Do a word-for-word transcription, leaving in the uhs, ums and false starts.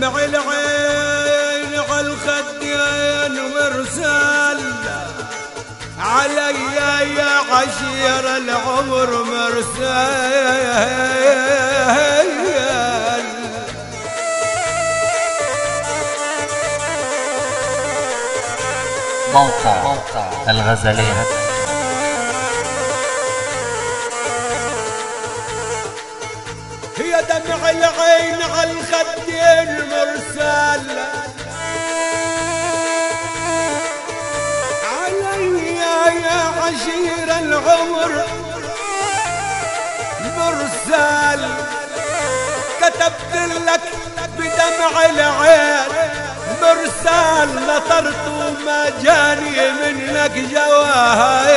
دمع العين عالخدين مرسال علي يا عشير العمر مرسال. موقع الغزلين. هي دمع العين عالخدين مرسال علي يا عشير العمر مرسال. كتبت لك بدمع العين مرسال نطرت وما جاني منك جواب.